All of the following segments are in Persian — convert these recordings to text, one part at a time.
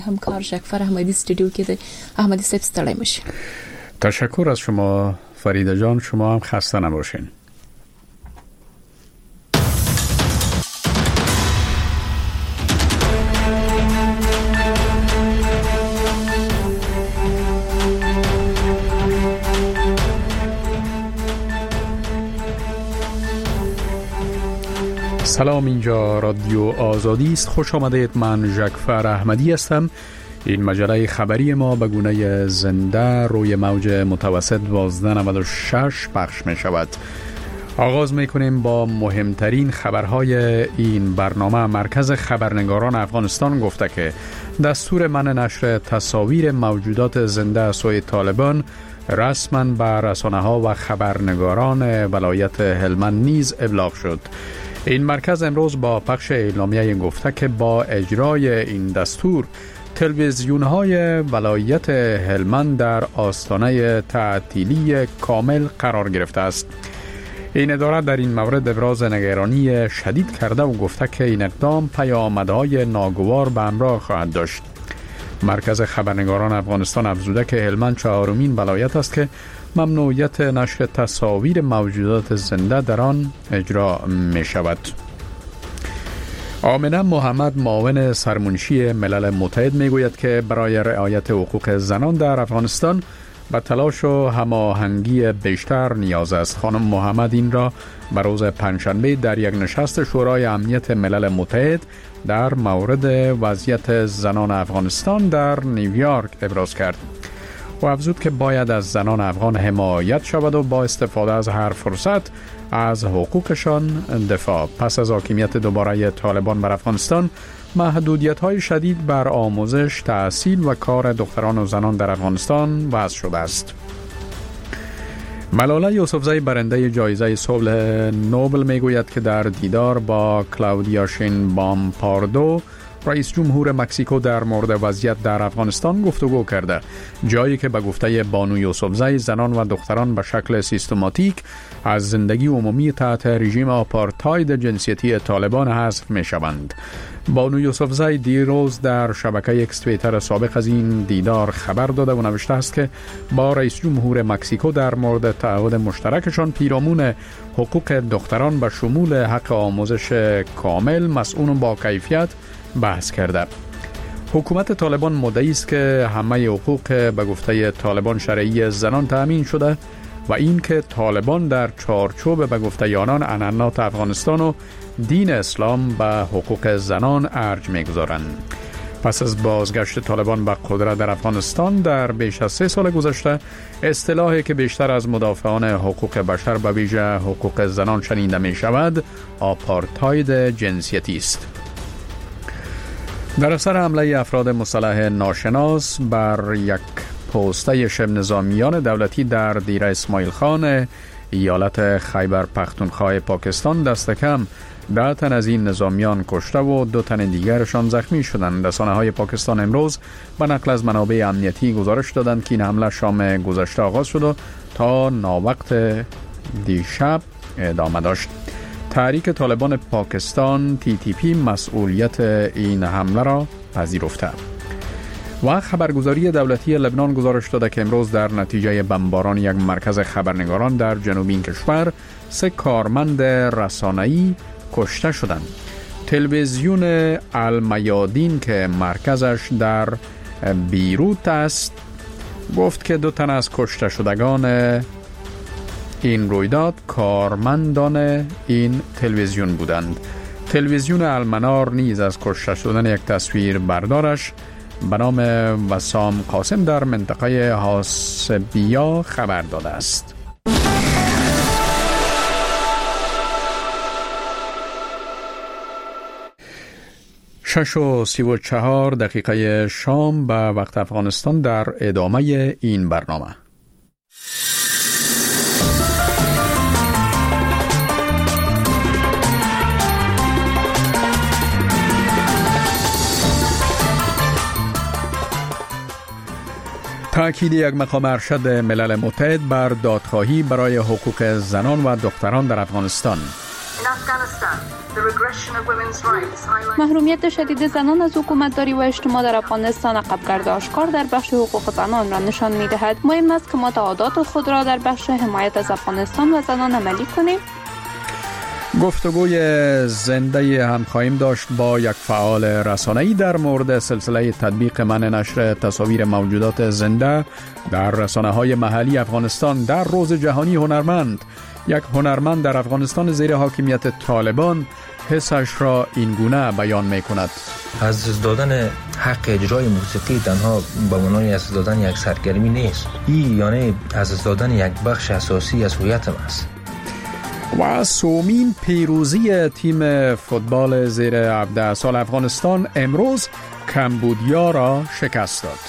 همکار جعفر احمدی استودیو کې د احمدی صاحب ستړی مشه. تشکر از شما فریده جان، شما هم خسته نباشین. سلام، اینجا رادیو آزادی است. خوش آمدید. من جعفر احمدی هستم. این مجله خبری ما به گونه زنده روی موج متوسط 1296 پخش می شود. آغاز می کنیم با مهمترین خبرهای این برنامه. مرکز خبرنگاران افغانستان گفته که دستور منع نشر تصاویر موجودات زنده از سوی طالبان رسما به رسانه‌ها و خبرنگاران ولایت هلمند نیز ابلاغ شد. این مرکز امروز با پخش اعلامیه گفته که با اجرای این دستور تلویزیون‌های ولایت هلمند در آستانه تعطیلی کامل قرار گرفته است. این اداره در این مورد ابراز نگرانی شدید کرده و گفته که این اقدام پیامدهای ناگوار به همراه خواهد داشت. مرکز خبرنگاران افغانستان افزوده که هلمند چهارمین ولایت است که ممنوعیت نشر تصاویر موجودات زنده در آن اجرا می شود. آمنه محمد، معاون سرمنشی ملل متحد، می گوید که برای رعایت حقوق زنان در افغانستان به تلاش و هماهنگی بیشتر نیاز است. خانم محمد این را به روز پنجشنبه در یک نشست شورای امنیت ملل متحد در مورد وضعیت زنان افغانستان در نیویورک ابراز کرد و افزود که باید از زنان افغان حمایت شود و با استفاده از هر فرصت از حقوقشان دفاع. پس از حاکمیت دوباره طالبان بر افغانستان، محدودیت‌های شدید بر آموزش، تحصیل و کار دختران و زنان در افغانستان وضع شده است. ملاله یوسفزئی، برنده جایزه صلح نوبل، میگوید که در دیدار با کلاودیا شینبام پاردو، رئیس جمهور مکزیکو، در مورد وضعیت در افغانستان گفتگو کرده، جایی که به گفته بانو یوسفزئی زنان و دختران به شکل سیستماتیک از زندگی عمومی تحت رژیم آپارتاید جنسیتی طالبان حذف می شوند. بانو یوسفزئی دیروز در شبکه اکس توییتر سابق از این دیدار خبر داده و نوشته است که با رئیس جمهور مکزیکو در مورد تعهد مشترکشان پیرامون حقوق دختران به شمول حق آموزش کامل، مسئول با کیفیت بحث کرده. حکومت طالبان مدعی است که همه حقوق به گفته طالبان شرعی زنان تأمین شده و این که طالبان در چارچوب به گفته آنان عنعنات افغانستان و دین اسلام به حقوق زنان ارج می‌گذارند. پس از بازگشت طالبان به قدرت در افغانستان در بیش از 3 سال گذشته، اصطلاحی که بیشتر از مدافعان حقوق بشر به ویژه حقوق زنان شنیده می شود، آپارتاید جنسیتی است. در اثر حمله افراد مسلح ناشناس بر یک پوسته شبه نظامیان دولتی در دیره اسماعیل خان، ایالت خیبر پختونخوا پاکستان، دست کم 10 تن از این نظامیان کشته و 2 تن دیگرشان زخمی شدند. رسانه‌های پاکستان امروز به نقل از منابع امنیتی گزارش دادند که این حمله شام گذشته آغاز شد و تا ناوقت دیشب ادامه داشت. تحریک طالبان پاکستان TTP مسئولیت این حمله را پذیرفته. و خبرگزاری دولتی لبنان گزارش داده که امروز در نتیجه بمباران یک مرکز خبرنگاران در جنوبی کشور 3 کارمند رسانه‌ای کشته شدند. تلویزیون المیادین که مرکزش در بیروت است گفت که 2 تن از کشته شدگان این رویداد کارمندان این تلویزیون بودند. تلویزیون المنار نیز از کشته شدن یک تصویر بردارش به نام وسام قاسم در منطقه حاسبیا خبر داده است. شش و 34 دقیقه شام به وقت افغانستان در ادامه این برنامه. تأکید یک مقام ارشد ملل متحد بر دادخواهی برای حقوق زنان و دختران در افغانستان. محرومیت شدید زنان از حکومتداری و اجتماع در افغانستان عقبگرد آشکار در بخش حقوق زنان را نشان می‌دهد. مهم است که ما تعهدات خود را در بخش حمایت از افغانستان و زنان عملی کنیم. گفتگوی زنده هم خواهیم داشت با یک فعال رسانه‌ای در مورد سلسله تطبیق منع نشر تصاویر موجودات زنده در رسانه‌های محلی افغانستان در روز جهانی هنرمند. یک هنرمند در افغانستان زیر حاکمیت طالبان حسش را این گونه بیان می کند: از دادن حق اجرای موسیقی تنها به معنای از دادن یک سرگرمی نیست، این یعنی از دادن یک بخش اساسی از هویت است. و سومین پیروزی تیم فوتبال زیر 17 سال افغانستان امروز کمبودیا را شکست داد.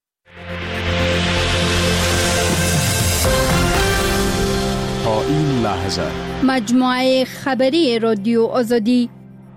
تا این لحظه مجموعه خبری رادیو آزادی.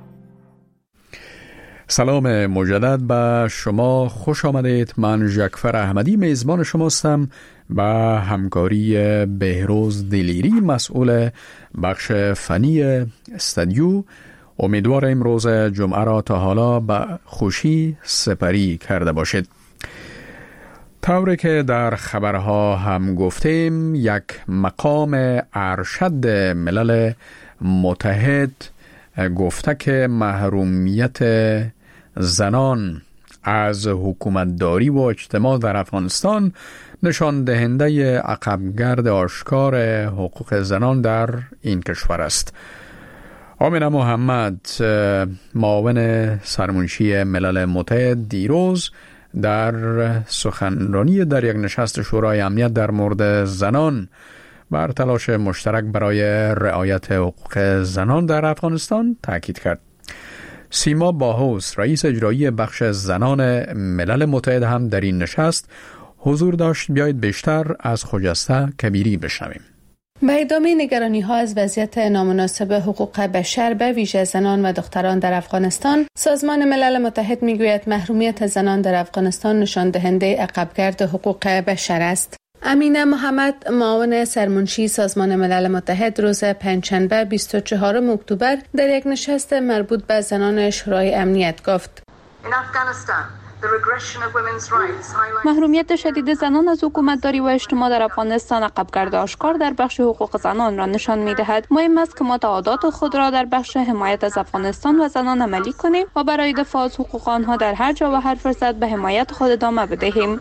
سلام مجدد به شما، خوش آمدید. من ژکفر احمدی میزبان شما هستم و همکاری بهروز دلیری مسئول بخش فنی استودیو. امیدوار امروز جمعه را تا حالا به خوشی سپری کرده باشید. طوری که در خبرها هم گفتیم، یک مقام ارشد ملل متحد گفته که محرومیت زنان از حکومتداری و اجتماع در افغانستان نشان دهنده عقبگرد آشکار حقوق زنان در این کشور است. آمینه محمد، معاون سرمنشی ملل متحد، دیروز در سخنرانی در یک نشست شورای امنیت در مورد زنان بر تلاش مشترک برای رعایت حقوق زنان در افغانستان تاکید کرد. سیما باهوس، رئیس اجرایی بخش زنان ملل متحد، هم در این نشست حضور داشت. بیایید بیشتر از خجسته کبیری بشنویم. به ادامه نگرانی‌ها از وضعیت نامناسب حقوق بشر به ویژه زنان و دختران در افغانستان، سازمان ملل متحد میگوید محرومیت زنان در افغانستان نشان دهنده عقبگرد حقوق بشر است. امینه محمد، معاون سرمنشی سازمان ملل متحد، روز پنجشنبه 24 اکتبر در یک نشست مربوط به زنان شورای امنیت گفت: محرومیت شدید زنان از حکومتداری و اجتماع در افغانستان عقبگرد آشکار در بخش حقوق زنان را نشان می‌دهد. مهم است که ما تعهدات خود را در بخش حمایت از افغانستان و زنان عملی کنیم و برای دفاع از حقوق آنها در هر جا و هر فرصت به حمایت خود ادامه بدهیم.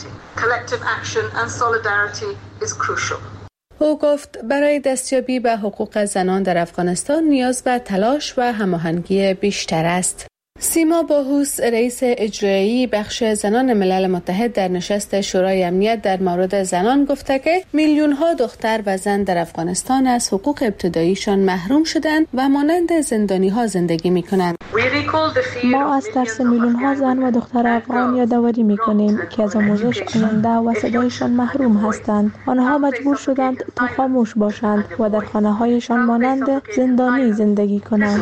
او گفت برای دستیابی به حقوق زنان در افغانستان نیاز به تلاش و هماهنگی بیشتر است. سیما باهوس، رئیس اجرایی بخش زنان ملل متحد، در نشست شورای امنیت در مورد زنان گفته که میلیون ها دختر و زن در افغانستان از حقوق ابتداییشان محروم شدند و مانند زندانی ها زندگی می کنند. ما از ترس میلیون ها زن و دختر افغان یادآوری می کنیم که از آموزش، آینده و صدایشان محروم هستند. آنها مجبور شدند تا خاموش باشند و در خانه هایشان مانند زندانی زندگی کنند.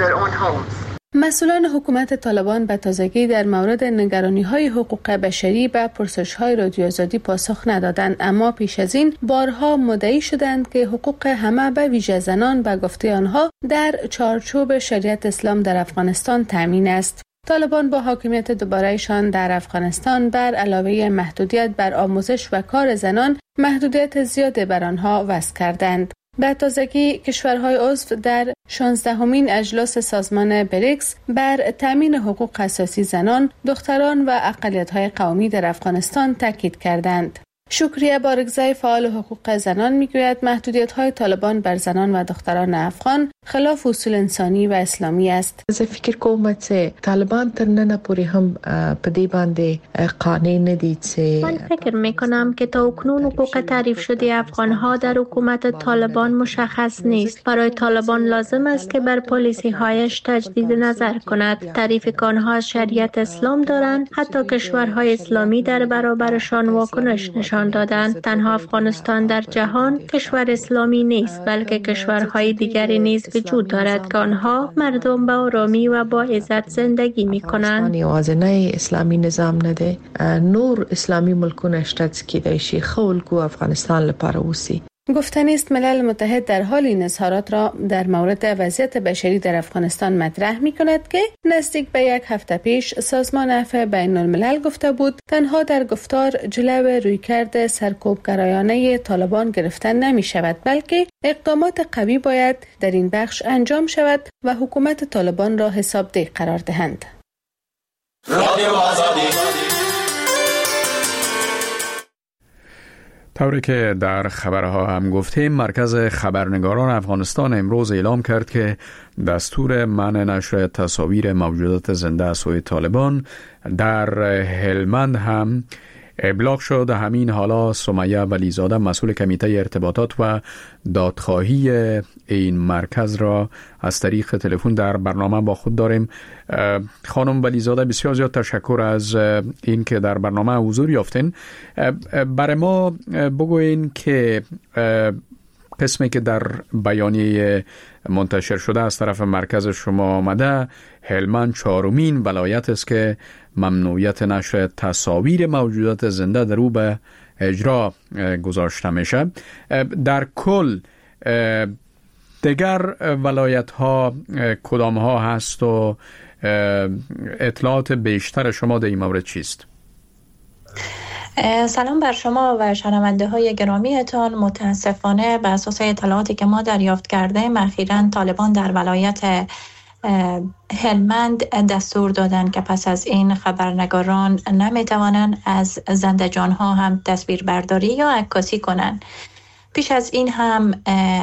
مسئولان حکومت طالبان به تازگی در مورد نگرانی‌های حقوق بشری به پرسش‌های رادیو آزادی پاسخ ندادند، اما پیش از این بارها مدعی شدند که حقوق همه به ویژه زنان به گفته آنها در چارچوب شریعت اسلام در افغانستان تامین است. طالبان با حاکمیت دوباره‌شان در افغانستان بر علاوه محدودیت بر آموزش و کار زنان، محدودیت زیاد بر آنها وضع کردند. به تازگی کشورهای عضو در 16مین اجلاس سازمان بریکس بر تامین حقوق اساسی زنان، دختران و اقلیت‌های قومی در افغانستان تاکید کردند. شکریه بارگزای، فعال حقوق زنان، میگوید محدودیت‌های طالبان بر زنان و دختران افغان خلاف اصول انسانی و اسلامی است. زه فکر کوم چې طالبان تر نن پورې هم په دې باندې قانع ندي چې من فکر میکنم که تا اکنون حقوق تعریف شده افغان‌ها در حکومت طالبان مشخص نیست. برای طالبان لازم است که بر پالیسی‌هایش تجدید نظر کند. تعریفی که آنها از شریعت اسلام دارند، حتی کشورهای اسلامی در برابرشان واکنش نشان دادند. تنها افغانستان در جهان کشور اسلامی نیست، بلکه کشورهای دیگری نیز وجود دارد که آنها مردم به آرامی و با عزت زندگی می‌کنند. یوازینی اسلامی نظام نه دی، نور اسلامی ملکونه شته چې کېدای شي خلکو افغانستان لپاره اوسي. گفتنی است ملل متحد در حال این اظهارات را در مورد وضعیت بشری در افغانستان مطرح می کند که نزدیک به یک هفته پیش سازمان عفو بین الملل گفته بود تنها در گفتار جلو رویکرد سرکوبگرایانه طالبان گرفتن نمی شود، بلکه اقدامات قوی باید در این بخش انجام شود و حکومت طالبان را حسابدهی قرار دهند. طوری که در خبرها هم گفتیم، مرکز خبرنگاران افغانستان امروز اعلام کرد که دستور منع نشر تصاویر موجودات زنده از سوی طالبان در هلمند هم ابلاغ شد. همین حالا سمیه ولیزاده مسئول کمیته ارتباطات و دادخواهی این مرکز را از طریق تلفن در برنامه با خود داریم. خانم ولیزاده، بسیار زیاد تشکر از این که در برنامه حضور یافتین. برای ما بگوین که قسمی که در بیانیه منتشر شده از طرف مرکز شما آمده، هلمند 4مین ولایت است که ممنوعیت نشر تصاویر موجودات زنده در او به اجرا گذاشته میشه. در کل دیگر ولایت ها کدام ها هست و اطلاعات بیشتر شما در این مورد چیست؟ سلام بر شما و شنونده های گرامیتان. متاسفانه به اساس اطلاعاتی که ما دریافت کردیم، اخیراً طالبان در ولایت هلمند دستور دادن که پس از این خبرنگاران نمیتوانند از زنده جان ها هم تصویر برداری یا عکاسی کنند. پیش از این هم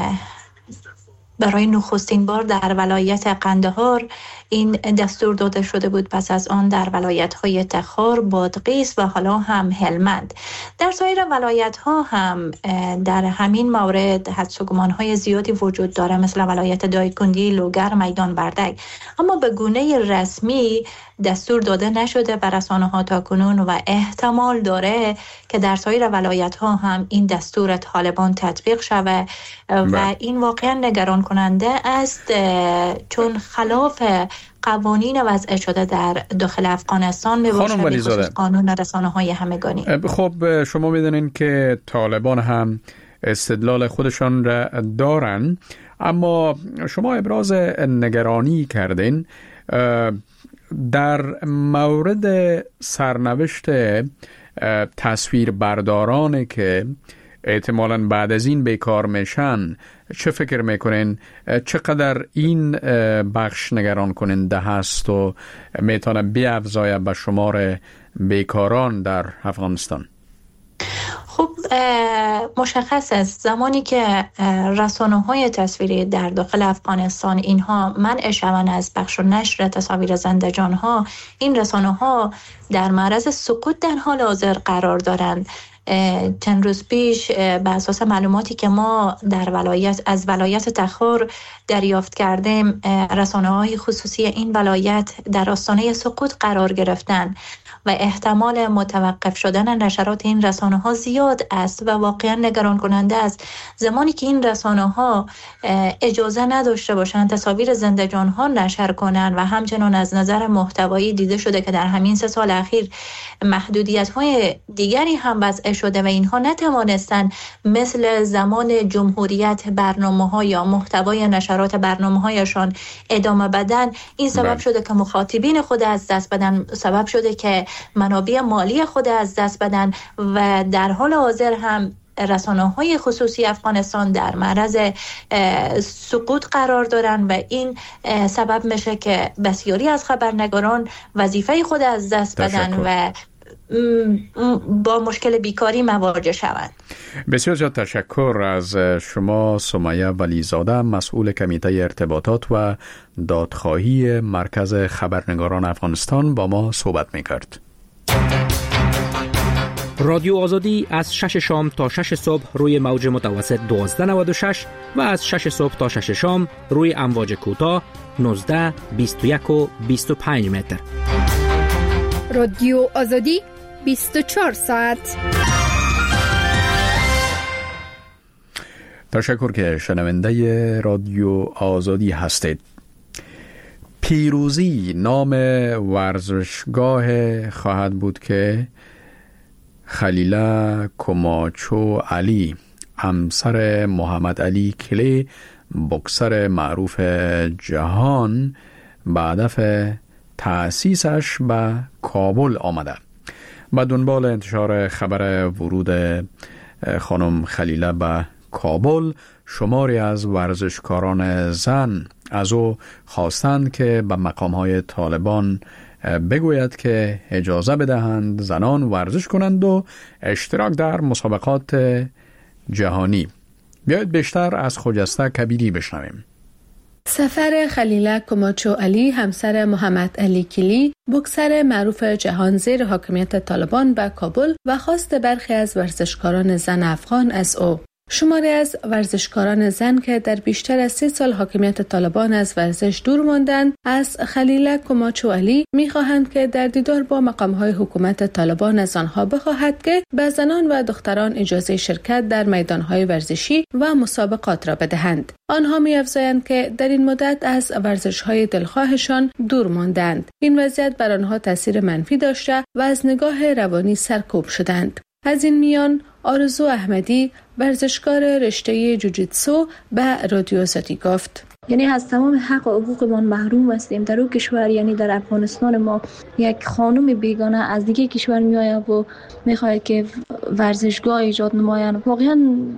برای نخستین بار در ولایت قندهار این دستور داده شده بود، پس از آن در ولایت‌های تخار، بادغیس و حالا هم هلمند. در سایر ولایت‌ها هم در همین مورد حدس و گمان‌های زیادی وجود داره، مثل ولایت دایکندی، لوگر، میدان وردک، اما به گونه رسمی دستور داده نشده بر رسانه‌ها تاکنون و احتمال داره که در سایر ولایت‌ها هم این دستور طالبان تطبیق شود و این واقعا نگران کننده است، چون خلاف قوانین وضع شده در داخل افغانستان میباشد، بخصوص قانون رسانه‌های همگانی. خب شما میدونین که طالبان هم استدلال خودشان را دارن، اما شما ابراز نگرانی کردین در مورد سرنوشت تصویربردارانی که احتمالاً بعد از این بیکار میشن. چه فکر میکنین؟ چقدر این بخش نگران کننده هست و میتونه بیافزایه به شمار بیکاران در افغانستان؟ خب مشخص است زمانی که رسانه‌های تصویری در داخل افغانستان اینها منع شوند از پخش و نشر تصاویر زنده جان‌ها، این رسانه‌ها در معرض سقوط در حال حاضر قرار دارند. چند روز پیش به اساس معلوماتی که ما از ولایت تخار دریافت کردیم، رسانه‌های خصوصی این ولایت در آستانه سقوط قرار گرفتند و احتمال متوقف شدن نشرات این رسانه‌ها زیاد است و واقعا نگران کننده است. زمانی که این رسانه‌ها اجازه نداشته باشند تصاویر زنده جان‌ها نشر کنند و همچنان از نظر محتوایی دیده شده که در همین 3 سال اخیر محدودیت‌های دیگری هم وضع شده و اینها نتوانستند مثل زمان جمهوریت برنامه‌ها یا محتوای نشرات برنامه‌هایشان ادامه بدن، این سبب شده که مخاطبین خود از دست بدن، سبب شده که منابع مالی خود از دست بدن و در حال حاضر هم رسانه‌های خصوصی افغانستان در معرض سقوط قرار دارن و این سبب میشه که بسیاری از خبرنگاران وظیفه خود از دست بدن و با مشکل بیکاری مواجه شوند. بسیار زیاد تشکر از شما سمیه ولیزاده، مسئول کمیته ارتباطات و دادخواهی مرکز خبرنگاران افغانستان با ما صحبت میکرد. رادیو آزادی از 6 شام تا 6 صبح روی موج متوسط 1296 و از 6 صبح تا 6 شام روی امواج کوتاه 19، 21 و 25 متر. رادیو آزادی 24 ساعت. تشکر که شنونده رادیو آزادی هستید. پیروزی نام ورزشگاه خواهد بود که خلیله کوماچو علی همسر محمد علی کلی بوکسر معروف جهان به هدف تأسیسش به کابل آمده. با دنبال انتشار خبر ورود خانم خلیله به کابل، شماری از ورزشکاران زن از او خواستند که به مقام‌های طالبان بگوید که اجازه بدهند زنان ورزش کنند و اشتراک در مسابقات جهانی. بیایید بیشتر از خجسته کبیری بشنویم. سفر خلیله کماچو علی، همسر محمد علی کلی، بوکسر معروف جهان زیر حاکمیت طالبان به کابل و خواست برخی از ورزشکاران زن افغان از او. شماری از ورزشکاران زن که در بیشتر از 3 سال حاکمیت طالبان از ورزش دور ماندند، از خلیله کماچو علی می‌خواهند که در دیدار با مقام‌های حکومت طالبان از آنها بخواهد که به زنان و دختران اجازه شرکت در میدان‌های ورزشی و مسابقات را بدهند. آنها می‌افزایند که در این مدت از ورزش‌های دلخواهشان دور ماندند. این وضعیت بر آنها تاثیر منفی داشته و از نگاه روانی سرکوب شدند. از این میان آرزو احمدی، ورزشکار رشته جوجیتسو، به رادیو آزادی گفت: یعنی از تمام حق و حقوقمان محروم هستیم در اون کشور. یعنی در افغانستان ما یک خانم بیگانه از دیگه کشور میآید و میخواهد که ورزشگاه ایجاد نمایند. واقعا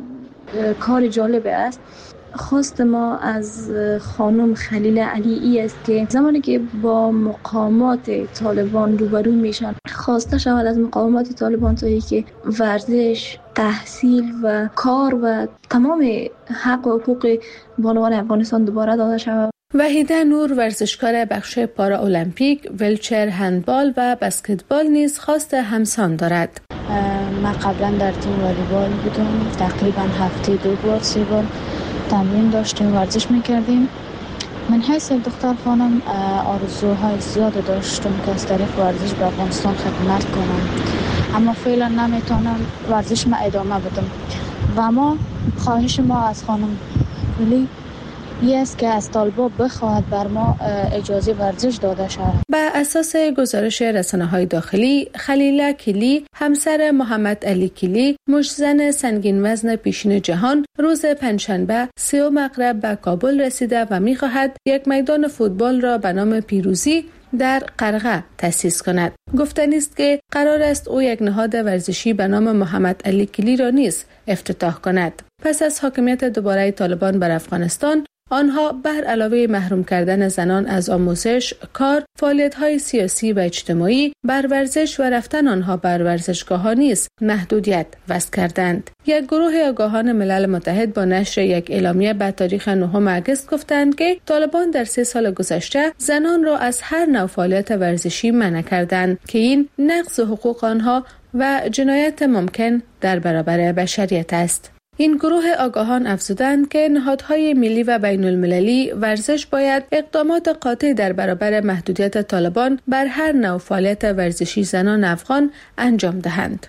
کار جالب است. خواست ما از خانم خلیله علی ای است که زمانی که با مقامات طالبان روبرو میشن، خواسته شود از مقامات طالبان تا که ورزش، تحصیل و کار و تمام حق و حقوق بانوان افغانستان دوباره داده شود. وحیده نور، ورزشکار بخش پارا المپیک، ویلچر، هندبال و بسکتبال نیز خواست همسان دارد. من قبلا در تیم والیبال بودم، تقریبا هفته 2 بار 3 بار تمرین داشتیم، ورزش میکردیم. من حیث دختر خانم آرزوهای زیاد داشتم که از طریق ورزش به افغانستان خدمت کنم، اما فعلا نمیتونم ورزش ما ادامه بدم و ما خواهش ما از خانم کلی این است که از طالبان بخواهد بر ما اجازه ورزش داده شود. بر اساس گزارش رسانه‌های داخلی، خلیله کلی، همسر محمد علی کلی، مشتزن سنگین وزن پیشین جهان، روز پنجشنبه 30 مغرب به کابل رسیده و می‌خواهد یک میدان فوتبال را به نام پیروزی در قرغه تأسیس کند. گفتنی است که قرار است او یک نهاد ورزشی به نام محمد علی کلی را نیز افتتاح کند. پس از حاکمیت دوباره طالبان بر افغانستان، آنها بر علاوه محروم کردن زنان از آموزش، کار، فعالیت‌های سیاسی و اجتماعی، بر ورزش و رفتن آنها بر ورزشگاه‌ها نیز محدودیت وضع کردند. یک گروه آگاهان ملل متحد با نشر یک اعلامیه به تاریخ 9 اگست گفتند که طالبان در 3 سال گذشته زنان را از هر نوع فعالیت ورزشی منع کردند که این نقض حقوق آنها و جنایت ممکن در برابر بشریت است. این گروه آگاهان افزودند که نهادهای ملی و بین المللی ورزش باید اقدامات قاطع در برابر محدودیت طالبان بر هر نوع فعالیت ورزشی زنان افغان انجام دهند.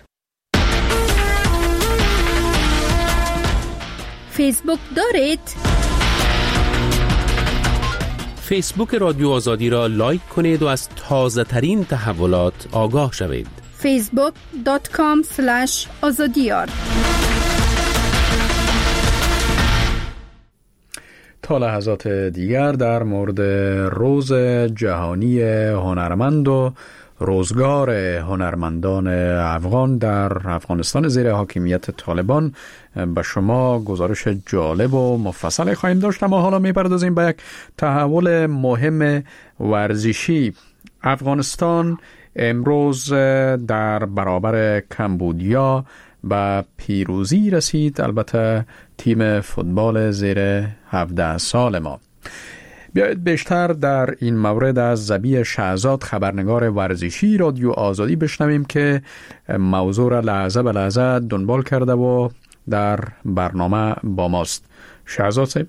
فیسبوک دارید؟ فیسبوک رادیو آزادی را لایک کنید و از تازه ترین تحولات آگاه شوید. facebook.com/azadiyar. تا لحظات دیگر در مورد روز جهانی هنرمند و روزگار هنرمندان افغان در افغانستان زیر حاکمیت طالبان به شما گزارش جالب و مفصل خواهیم داشت. اما حالا می‌پردازیم به یک تحول مهم ورزشی. افغانستان امروز در برابر کمبودیا به پیروزی رسید، البته تیم فوتبال زیر 17 سال ما. بیایید بیشتر در این مورد از ذبیح شهزاد، خبرنگار ورزشی رادیو آزادی بشنویم که موضوع را لحظه به لحظه دنبال کرده و در برنامه با ماست. شهزاد صاحب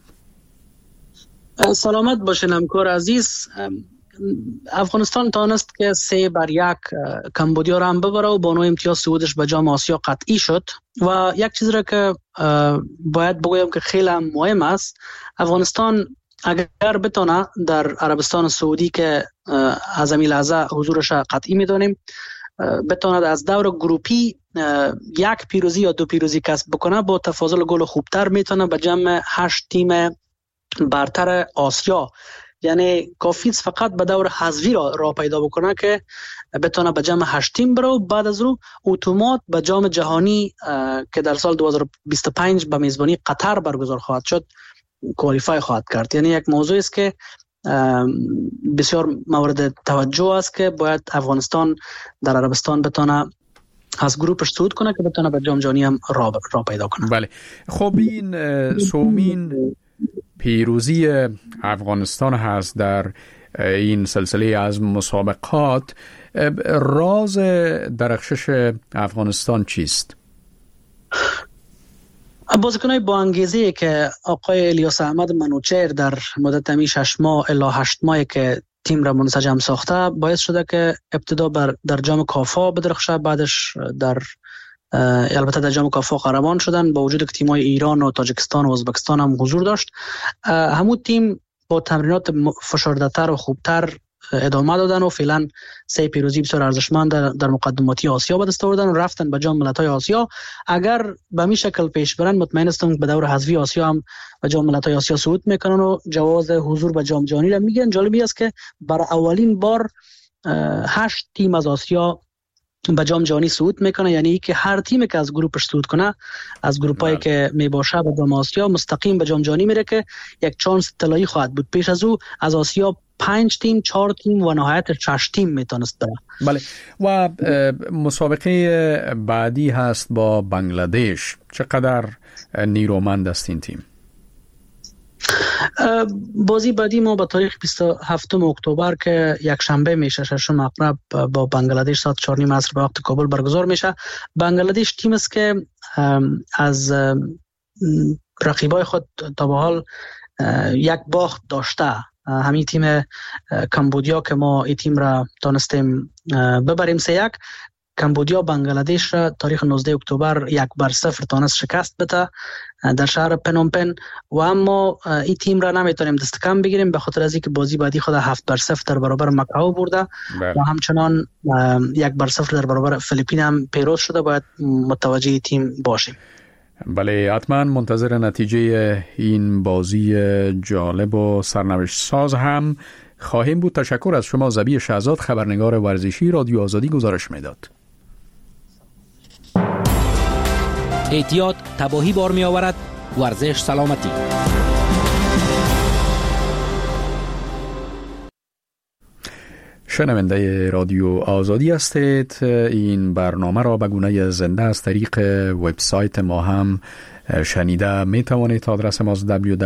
سلامت باشین همکار عزیز. افغانستان تانست که 3-1 کمبودیا را هم ببره و با 9 امتیاز صعودش به جام آسیا قطعی شد. و یک چیز را که باید بگویم که خیلی مهم است، افغانستان اگر بتونه در عربستان سعودی که از همین لحظه حضورش قطعی میدانیم، بتواند از دور گروپی یک پیروزی یا 2 پیروزی کسب بکنه، با تفاضل گل خوبتر میتونه به جمع 8 تیم برتر آسیا، یعنی کافی فقط به دور حذفی را پیدا بکنه که بتونه به جمع 8 تیم بره و بعد از رو اتومات به جام جهانی که در سال 2025 به میزبانی قطر برگزار خواهد شد کوالیفای خواهد کرد. یعنی یک موضوعی است که بسیار مورد توجه است که باید افغانستان در عربستان بتونه از گروپش صعود کنه که بتونه به جام جهانی هم را پیدا کنه. بله. خب این سومین پیروزی افغانستان هست در این سلسله از مسابقات. راز درخشش افغانستان چیست؟ بازیکنای با انگیزه که آقای الیاس احمد منوچهر در مدت 6 ماه الی 8 ماهی که تیم را منسجم ساخته باعث شده که ابتدا در جام کافا بدرخشه، بعدش البته در جام کافا قهرمان شدن، با وجود که تیم‌های ایران و تاجیکستان و ازبکستان هم حضور داشت. همون تیم با تمرینات فشرده‌تر و خوبتر ادامه دادن و فعلا 3 پیروزی بسیار ارزشمند در مقدماتی آسیا به دست آوردن و رفتن به جام ملت‌های آسیا. اگر به این شکل پیش برن مطمئن هستم به دور حذفی آسیا هم به جام ملت‌های آسیا صعود میکنن و جواز حضور به جام جهانی را میگیرن. جالبی است که برای اولین بار 8 تیم از آسیا به جام جهانی صعود میکنه، یعنی که هر تیمی که از گروپش صعود کنه از گروپایی که میباشه به جام آسیا مستقیم به جام جهانی میره که یک چانس طلایی خواهد بود. پیش از او از آسیا 5 تیم، 4 تیم و نهایت 6 تیم میتونست بره. بله. و مسابقه بعدی هست با بنگلادش. چقدر نیرومند است این تیم؟ بازی بعدی ما به تاریخ 27 اکتبر که یک شنبه میشه 6 مقرب با بنگلادش ساعت 4:30 عصر به وقت کابل برگزار میشه. بنگلادش تیم است که از رقیبای خود تا به حال یک باخت داشته. همین تیم کمبودیا که ما این تیم را تونستیم ببریم 3-1، کمبودیا بنگلادش را تاریخ 19 اکتبر 1-0 تونست شکست بده در شهر پنومپن و اما این تیم را نمیتونیم دست کم بگیریم به خاطر از اینکه بازی بعدی خود 7-0 در برابر مکائو برده و همچنان 1-0 در برابر فیلیپین هم پیروز شده. باید متوجه تیم باشیم. بله، حتما منتظر نتیجه این بازی جالب و سرنوشت ساز هم خواهیم بود. تشکر از شما زبی شهزاد، خبرنگار ورزشی رادیو آزادی گزارش میداد. احتیاط تباهی بار می آورد. ورزش سلامتی. شنونده رادیو آزادی هستید. این برنامه را به گونه زنده از طریق وبسایت ما هم شنیده می توانید. آدرس ما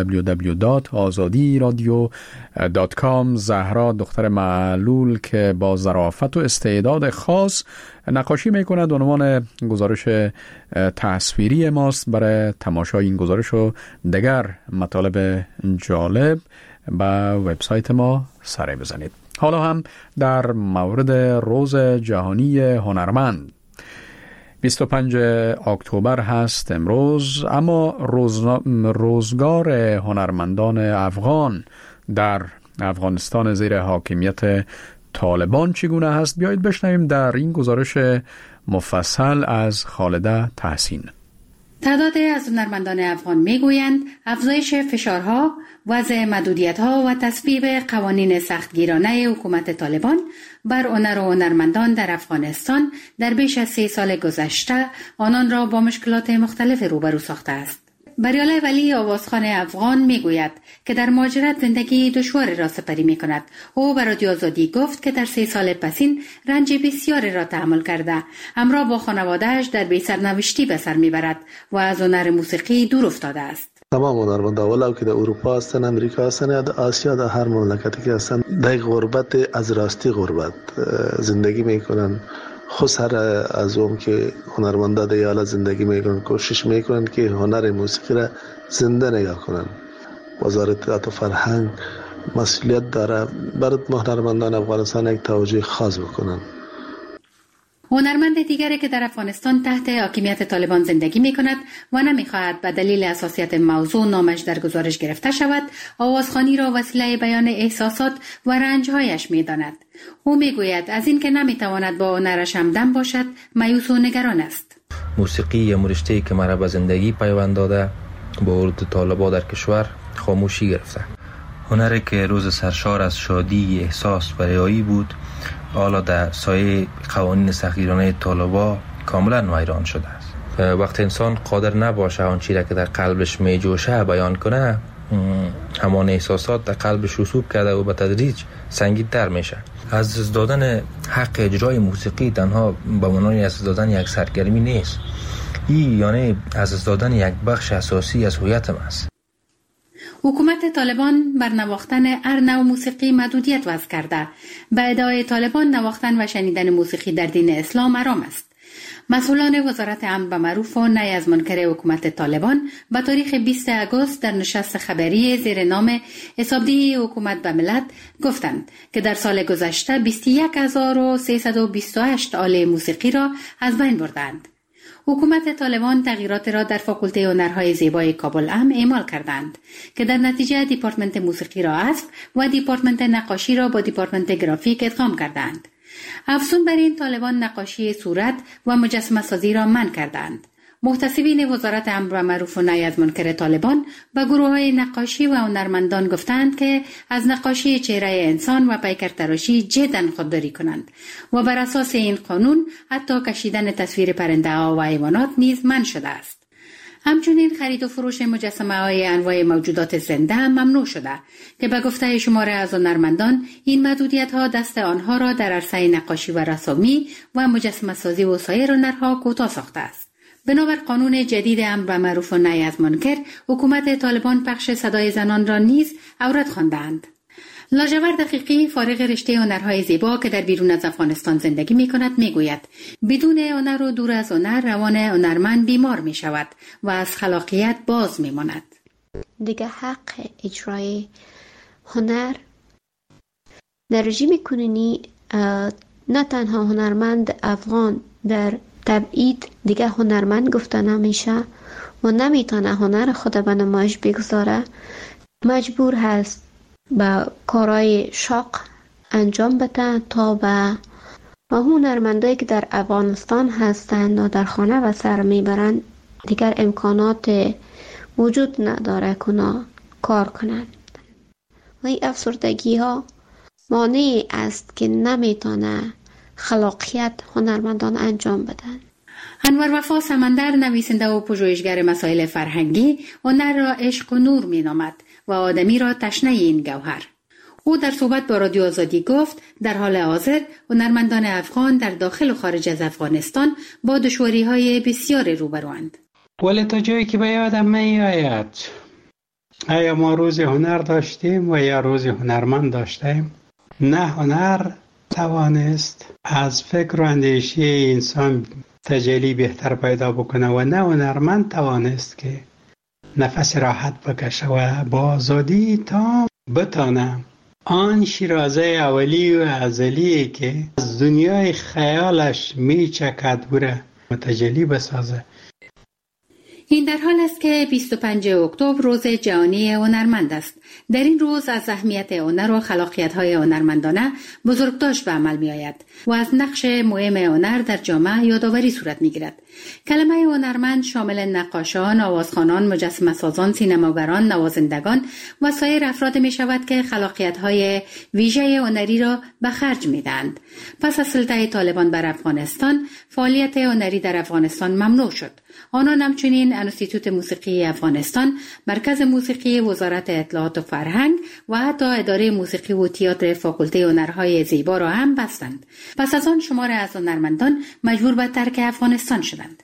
www.azadiradio.com. زهرا دختر معلول که با ظرافت و استعداد خاص نقاشی می کند عنوان گزارش تصویری ماست. برای تماشای این گزارش و دیگر مطالب جالب به وبسایت ما سر بزنید. حالا هم در مورد روز جهانی هنرمند 25 اکتبر هست امروز، اما روزگار هنرمندان افغان در افغانستان زیر حاکمیت طالبان چگونه هست؟ بیایید بشنویم در این گزارش مفصل از خالده تحسین. تعدادی از هنرمندان افغان میگویند افزایش فشارها، وضع محدودیت‌ها و تصویب قوانین سختگیرانه حکومت طالبان بر هنر و هنرمندان در افغانستان در بیش از 3 سال گذشته آنان را با مشکلات مختلف روبرو ساخته است. بریاله ولی آوازخوان افغان میگوید که در مهاجرت زندگی دشوار را سپری می کند. او به رادیو آزادی گفت که در 3 سال پسین رنج بسیاری را تحمل کرده، همراه با خانواده‌اش در بی سرنوشتی به سر میبرد و از هنر موسیقی دور افتاده است. تمام هنرمندان ولو که در اروپا هستن، امریکا هستن یا در آسیا، در هر مملکتی که هستن در غربت از راستی غربت زندگی میکنن. خسر از اون که هنرمندا در حال زندگی میکنن کوشش میکنن که هنر موسیقی را زنده نگاه کنن. وزارت اطلاعات و فرهنگ مسئولیت داره برای هنرمندان افغانستان یک توجه خاص بکنن. هنرمند دیگری که در افغانستان تحت حاکمیت طالبان زندگی می کند و نمی خواهد به دلیل حساسیت موضوع نامش در گزارش گرفته شود، آوازخوانی را وسیله بیان احساسات و رنجهایش می داند. او می گوید از این که نمی تواند با هنرش همدم باشد مایوس و نگران است. موسیقی یا رشته‌ای که مرا به زندگی پیوند داده با ورود طالبان در کشور خاموشی گرفته. هنری که روز سرشار از شادی، احساس و ریایی بود، حالا در سایه قوانین سختگیرانه طالبان کاملا ویران شده است. وقتی انسان قادر نباشه آن چیزی که در قلبش می جوشه بیان کنه، همان احساسات در قلبش رسوب کرده و به تدریج سنگین‌تر میشه. از دادن حق اجرای موسیقی تنها به معنای از دادن یک سرگرمی نیست، این یعنی از دادن یک بخش اساسی از هویت ما است. حکومت طالبان بر نواختن هر نوع موسیقی محدودیت وضع کرده. به ادعای طالبان نواختن و شنیدن موسیقی در دین اسلام حرام است. مسئولان وزارت امر به معروف و نهی از منکر حکومت طالبان به تاریخ 20 آگوست در نشست خبری زیر نام حسابدهی حکومت به ملت گفتند که در سال گذشته 21328 آله موسیقی را از بین بردند. حکومت طالبان تغییرات را در فاکولته هنرهای زیبای کابل هم اعمال کردند که در نتیجه دیپارتمنت موسیقی را حذف و دیپارتمنت نقاشی را با دیپارتمنت گرافیک ادغام کردند. افزون بر این طالبان نقاشی صورت و مجسمه سازی را منع کردند. محتسبین وزارت امر به معروف و نهی از منکر طالبان به گروه‌های نقاشی و هنرمندان گفتند که از نقاشی چهره انسان و پیکر تراشی جداً خودداری کنند و بر اساس این قانون حتی کشیدن تصویر پرنده‌ها و حیوانات نیز منع شده است. همچنین خرید و فروش مجسمه‌های انواع موجودات زنده هم ممنوع شده که به گفته شماره از هنرمندان این محدودیت‌ها دست آنها را در عرصه نقاشی و رسامی و مجسمه سازی و سایر هنرها کوتاه ساخته است. بنابر قانون جدید امر به معروف و نهی از منکر، حکومت طالبان پخش صدای زنان را نیز عورت خواندند. لاجورد دقیقی فارغ رشته هنرهای زیبا که در بیرون از افغانستان زندگی می کند می گوید بدون هنر و دور از هنر روان هنرمند بیمار می شود و از خلاقیت باز می ماند. دیگه حق اجرای هنر در رژیم کنونی نه تنها هنرمند افغان در تبعید دیگه هنرمند گفته نمیشه و نمیتونه هنر خود به نمایش بگذاره، مجبور هست با کارهای شاق انجام بده تا به هنرمندایی که در افغانستان هستند و در خانه و سر میبرند دیگر امکانات وجود نداره که کار کنند و این افسردگی ها مانع است که نمیتونه خلاقیت هنرمندان انجام بدن. انور وفا سمندر، نویسنده و پژوهشگر مسائل فرهنگی، هنر را عشق و نور می‌نامد و آدمی را تشنه این گوهر. او در صحبت با رادیو آزادی گفت در حال حاضر هنرمندان افغان در داخل و خارج از افغانستان با دشواری‌های بسیار روبروند. ولی تا جایی که به یادم می‌آید، آیا ما روز هنر داشتیم و یا روز هنرمند داشتیم؟ نه هنر توانست از فکر و اندیشه انسان تجلی بهتر پیدا بکنه و نه هنرمند توانست که نفس راحت بکشه و با آزادی تا بتانه آن شیرازه اولی و ازلی که از دنیای خیالش میچکد بره متجلی بسازه. این در حال است که 25 اکتبر روز جهانی هنرمند است. در این روز از اهمیت هنر و خلاقیت‌های هنرمندانه بزرگداشت به عمل می‌آید و از نقش مهم هنر در جامعه یادآوری صورت می‌گیرد. کلمه هنرمند شامل نقاشان، آوازخوانان، مجسمه‌سازان، سینماگران، نوازندگان و سایر افراد می‌شود که خلاقیت‌های ویژه هنری را به خرج می‌دهند. پس از سلطه طالبان بر افغانستان، فعالیت هنری در افغانستان ممنوع شد. آنان همچنین انستیتوت موسیقی افغانستان، مرکز موسیقی وزارت اطلاعات و فرهنگ و حتی اداره موسیقی و تئاتر فاکولته هنرهای زیبا را هم بستند. پس از آن شمار از هنرمندان مجبور به ترک افغانستان شدند.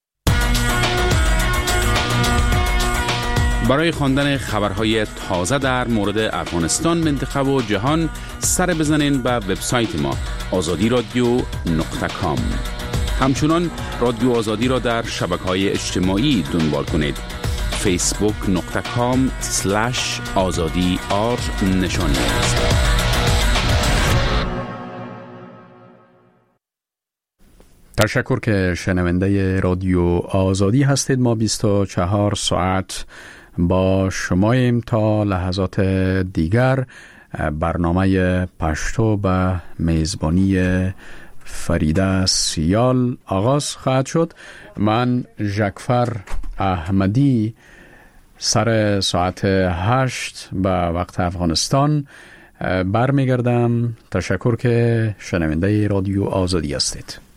برای خواندن خبرهای تازه در مورد افغانستان، منطقه و جهان سر بزنین به وبسایت ما azadi.radio.com. همچنان رادیو آزادی را در شبکه‌های اجتماعی دنبال کنید. facebook.com/azadi_r نشانی است. تشکر که شنونده رادیو آزادی هستید. ما 24 ساعت با شماییم تا لحظات دیگر. برنامه پشتو به میزبانی فریده سیال آغاز خواهد شد. من جعفر احمدی سر ساعت 8 به وقت افغانستان برمیگردم. تشکر که شنونده رادیو آزادی هستید.